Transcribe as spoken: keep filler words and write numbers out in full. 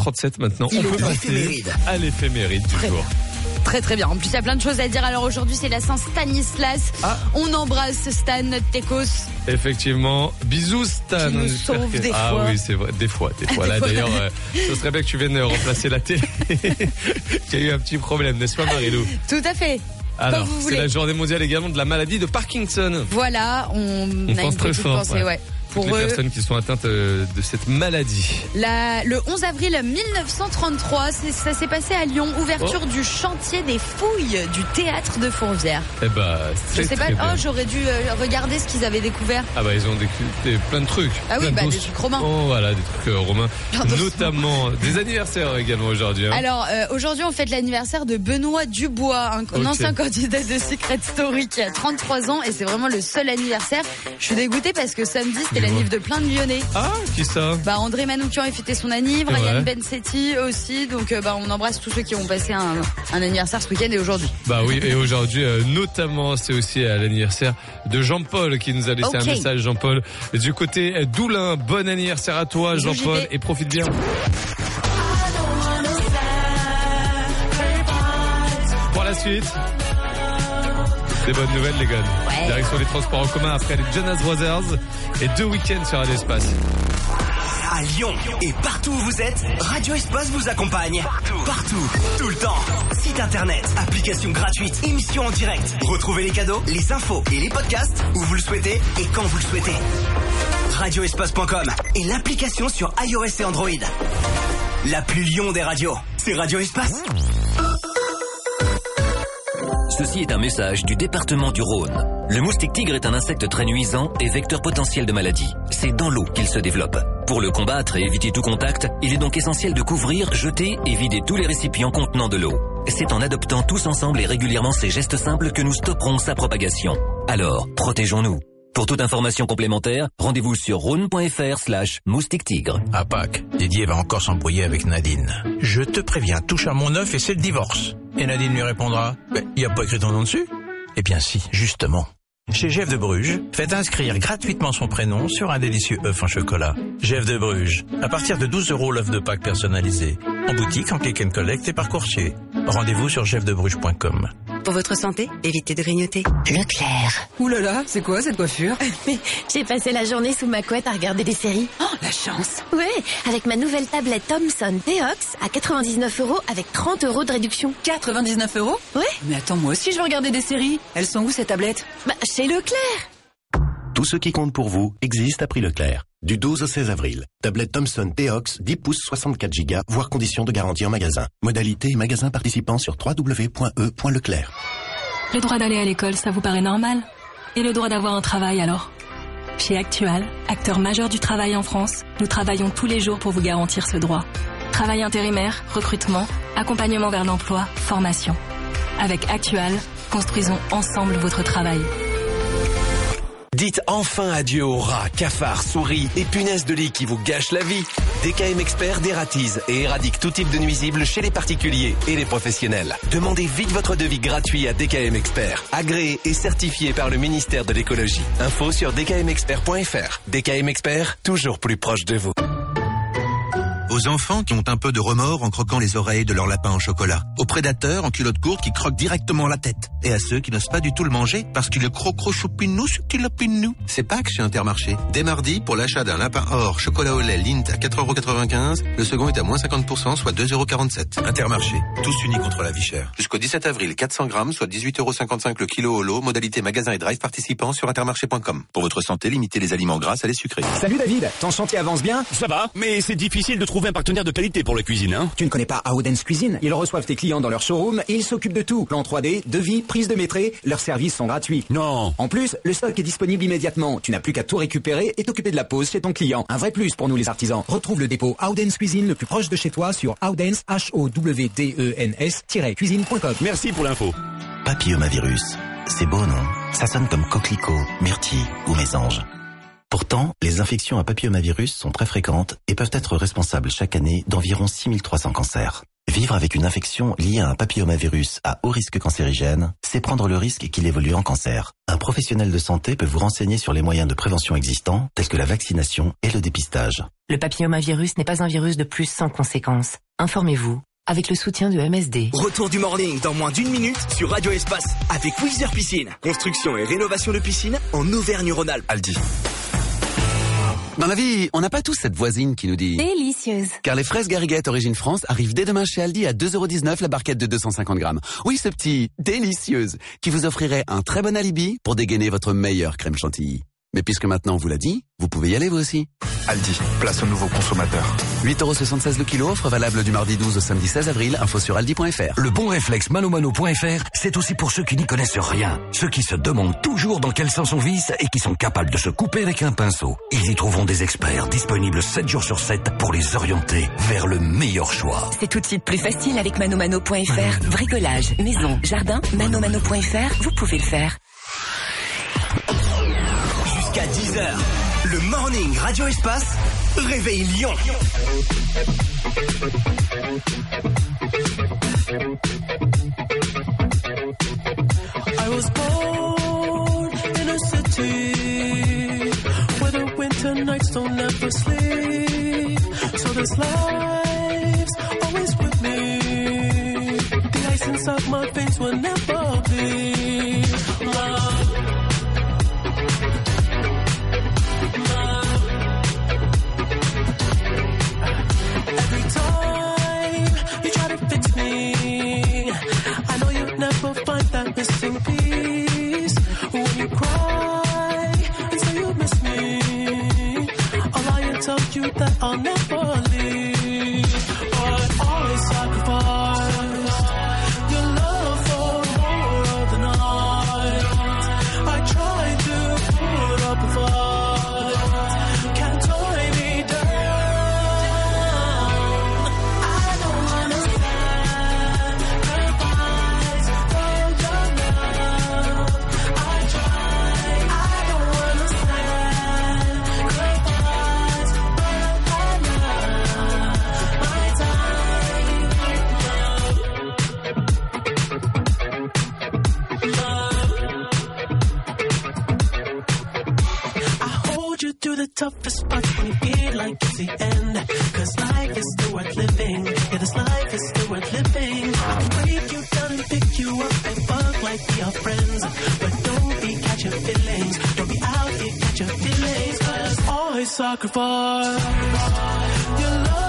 trente-sept maintenant. Il On peut passer l'éphéméride. à l'éphéméride toujours. Très très bien. En plus, il y a plein de choses à dire. Alors aujourd'hui, c'est la Saint-Stanislas. Ah. On embrasse Stan, notre Tekos. Effectivement. Bisous Stan. Qui nous J'espère sauve que- des ah fois. oui, c'est vrai. Des fois, des fois. Là, d'ailleurs, euh, ce serait bien que tu viennes remplacer la télé. Qui a eu un petit problème, n'est-ce pas, Marilou? Tout à fait. Alors, vous c'est voulez. la journée mondiale également de la maladie de Parkinson. Voilà, on, On a pense une très petite fort, pensée, ouais. ouais. Toutes Pour les eux, personnes qui sont atteintes euh, de cette maladie. la, le onze avril mille neuf cent trente-trois, c'est- ça s'est passé à Lyon. Ouverture Oh. du chantier des fouilles du théâtre de Fourvière. Eh bah, Je c'est sais pas, très bien. oh, j'aurais dû euh, regarder ce qu'ils avaient découvert. Ah bah ils ont des, des- plein de trucs. Ah oui, plein de bah, dos- des trucs romains. Oh voilà, des trucs euh, romains. Plein d'ossements. Notamment des anniversaires également aujourd'hui. Hein. Alors euh, aujourd'hui on fête l'anniversaire de Benoît Dubois, un, un Ok. ancien candidat de Secret Story qui a trente-trois ans et c'est vraiment le seul anniversaire. Je suis dégoûtée parce que samedi c'était Dis-moi. l'anniv de plein de Lyonnais. Ah, qui ça? Bah André Manoukian a fêté son anniv, C'est Ryan vrai. Bensetti aussi, donc euh, bah on embrasse tous ceux qui ont passé un, un anniversaire ce week-end et aujourd'hui. Bah oui, et aujourd'hui, euh, notamment, c'est aussi à l'anniversaire de Jean-Paul qui nous a laissé Ok. un message, Jean-Paul. Du côté euh, d'Oulin, bon anniversaire à toi, Bisous, Jean-Paul, J P. et profite bien. Pour la suite, des bonnes nouvelles, les gars. Ouais. Direction les transports en commun après les Jonas Brothers et deux week-ends sur Radio Espace. À Lyon et partout où vous êtes, Radio Espace vous accompagne. Partout, partout, tout le temps. Site internet, application gratuite, émission en direct. Retrouvez les cadeaux, les infos et les podcasts où vous le souhaitez et quand vous le souhaitez. radio espace point com et l'application sur iOS et Android. La plus Lyon des radios, c'est Radio Espace. Ceci est un message du département du Rhône. Le moustique tigre est un insecte très nuisant et vecteur potentiel de maladie. C'est dans l'eau qu'il se développe. Pour le combattre et éviter tout contact, il est donc essentiel de couvrir, jeter et vider tous les récipients contenant de l'eau. C'est en adoptant tous ensemble et régulièrement ces gestes simples que nous stopperons sa propagation. Alors, protégeons-nous. Pour toute information complémentaire, rendez-vous sur rhône.fr slash moustique tigre. À Pâques, Didier va encore s'embrouiller avec Nadine. Je te préviens, touche à mon œuf et c'est le divorce. Et Nadine lui répondra, il ben, n'y a pas écrit ton nom dessus? Eh bien si, justement. Chez Jeff de Bruges, faites inscrire gratuitement son prénom sur un délicieux œuf en chocolat. Jeff de Bruges, à partir de douze euros l'œuf de Pâques personnalisé. En boutique, en click and collect et par coursier. Rendez-vous sur jeff de bruges point com. Pour votre santé, évitez de grignoter. Leclerc. Ouh là là, c'est quoi cette coiffure? Mais j'ai passé la journée sous ma couette à regarder des séries. Oh, la chance. Ouais, avec ma nouvelle tablette Thomson T Ox à quatre-vingt-dix-neuf euros avec trente euros de réduction. quatre-vingt-dix-neuf euros? Ouais. Mais attends, moi aussi je veux regarder des séries. Elles sont où ces tablettes? Bah, chez Leclerc. Tout ce qui compte pour vous existe à prix Leclerc. Du douze au seize avril. Tablette Thomson T Ox, dix pouces, soixante-quatre gigas, voire conditions de garantie en magasin. Modalité et magasin participant sur w w w point e point leclerc. Le droit d'aller à l'école, ça vous paraît normal? Et le droit d'avoir un travail alors? Chez Actual, acteur majeur du travail en France, nous travaillons tous les jours pour vous garantir ce droit. Travail intérimaire, recrutement, accompagnement vers l'emploi, formation. Avec Actual, construisons ensemble votre travail. Dites enfin adieu aux rats, cafards, souris et punaises de lit qui vous gâchent la vie. D K M Expert dératise et éradique tout type de nuisibles chez les particuliers et les professionnels. Demandez vite votre devis gratuit à D K M Expert, agréé et certifié par le ministère de l'écologie. Info sur d k m expert point f r. D K M Expert, toujours plus proche de vous. Aux enfants qui ont un peu de remords en croquant les oreilles de leur lapin en chocolat. Aux prédateurs en culotte courte qui croquent directement la tête. Et à ceux qui n'osent pas du tout le manger parce qu'il est crocro-choupinou sur petit lapinou. C'est Pâques chez Intermarché. Dès mardi, pour l'achat d'un lapin or chocolat au lait Lindt à quatre euros quatre-vingt-quinze, le second est à moins cinquante pour cent, soit deux euros quarante-sept. Intermarché. Tous unis contre la vie chère. Jusqu'au dix-sept avril, quatre cents grammes, soit dix-huit euros cinquante-cinq le kilo au lot. Modalité magasin et drive participant sur intermarché point com. Pour votre santé, limitez les aliments gras à les sucrés. Salut David, ton chantier avance bien? Ça va, mais c'est difficile de trouver un partenaire de qualité pour la cuisine, hein. Tu ne connais pas Howdens Cuisine? Ils reçoivent tes clients dans leur showroom et ils s'occupent de tout. Plan trois D, devis, prise de métré, leurs services sont gratuits. Non. En plus, le stock est disponible immédiatement. Tu n'as plus qu'à tout récupérer et t'occuper de la pause chez ton client. Un vrai plus pour nous les artisans. Retrouve le dépôt Howdens Cuisine le plus proche de chez toi sur Howdens, H O W D E N S cuisine point com. Merci pour l'info. Papillomavirus. C'est beau, non? Ça sonne comme coquelicot, myrtille ou mésange. Pourtant, les infections à papillomavirus sont très fréquentes et peuvent être responsables chaque année d'environ six mille trois cents cancers. Vivre avec une infection liée à un papillomavirus à haut risque cancérigène, c'est prendre le risque qu'il évolue en cancer. Un professionnel de santé peut vous renseigner sur les moyens de prévention existants, tels que la vaccination et le dépistage. Le papillomavirus n'est pas un virus de plus sans conséquences. Informez-vous avec le soutien de M S D. Retour du morning dans moins d'une minute sur Radio Espace avec Wizard Piscine. Construction et rénovation de piscine en Auvergne-Rhône-Alpes. Aldi. Dans la vie, on n'a pas tous cette voisine qui nous dit Délicieuse. Car les fraises Garriguette Origine France arrivent dès demain chez Aldi à deux euros dix-neuf la barquette de deux cent cinquante grammes. Oui, ce petit délicieuse qui vous offrirait un très bon alibi pour dégainer votre meilleure crème chantilly. Mais puisque maintenant on vous l'a dit, vous pouvez y aller vous aussi. Aldi, place au nouveau consommateur. huit euros soixante-seize le kilo, offre valable du mardi douze au samedi seize avril, info sur aldi point fr. Le bon réflexe manomano point fr, c'est aussi pour ceux qui n'y connaissent rien. Ceux qui se demandent toujours dans quel sens on visse et qui sont capables de se couper avec un pinceau. Ils y trouveront des experts disponibles sept jours sur sept pour les orienter vers le meilleur choix. C'est tout de suite plus facile avec manomano point fr. Bricolage, maison, jardin, manomano point fr, vous pouvez le faire. Jusqu'à dix heures, le morning Radio Espace, réveille Lyon. I was born in a city where the winter nights don't ever sleep. So this life's always with me. The ice inside my veins will never bleed. Love. Every time you try to fix me, I know you'll never find that missing piece. When you cry and say you miss me, I'll lie and tell you that I'll never leave. But always sacrifice your love for more of the night. I try to put up a fight, can't tie me down. The toughest part when you feel like it's the end. Cause life is still worth living. Yeah, this life is still worth living. I can break you down and pick you up and fuck like we are friends. But don't be catching feelings. Don't be out here catching feelings. Cause always sacrifice your love.